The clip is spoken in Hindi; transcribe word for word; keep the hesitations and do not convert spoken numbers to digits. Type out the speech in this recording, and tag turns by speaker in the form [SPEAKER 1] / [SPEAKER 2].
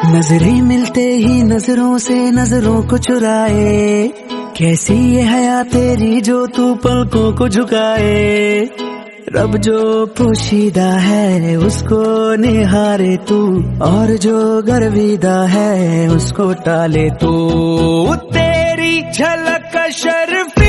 [SPEAKER 1] नजरें मिलते ही नजरों से नजरों को चुराए, कैसी ये हया तेरी जो तू पलकों को झुकाए। रब जो पोशीदा है उसको निहारे तू, और जो गर्विदा है उसको टाले तू। तेरी झलक शर्फ